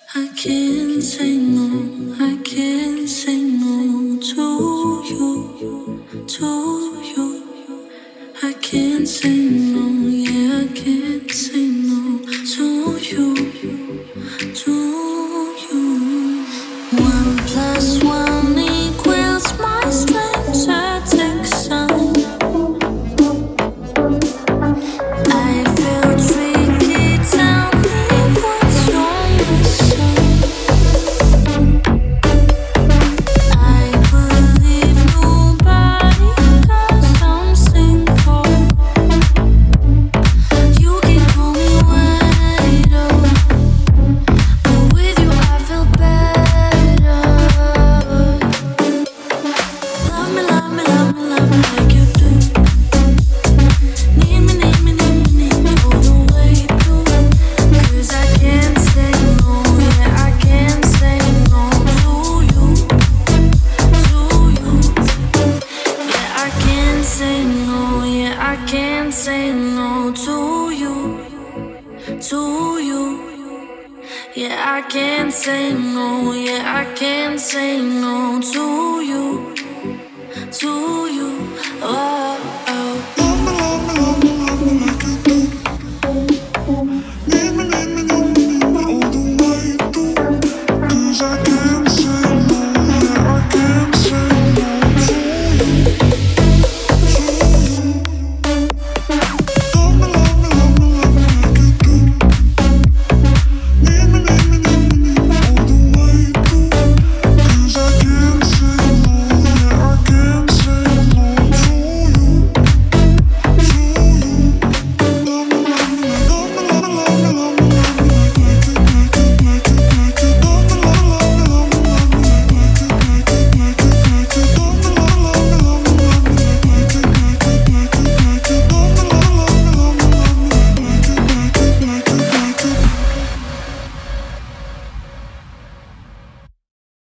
I can't say no, I can't say no to you, to you. I can't say no, yeah, I can't say no to you, to you. One plus one equals my strength addiction. I feel tricky, tell me what's your mission. I believe nobody 'cause I'm single. You can call me widow, but with you I feel better. Love me, love me, love me, love me like you do. Need me, need me, need me, need me all the way through. 'Cause I can't say no, yeah, I can't say no to you, to you. Yeah, I can't say no, yeah, I can't say no to you, to you. Yeah, I can't say no, yeah, I can't say no to you, to you. Oh.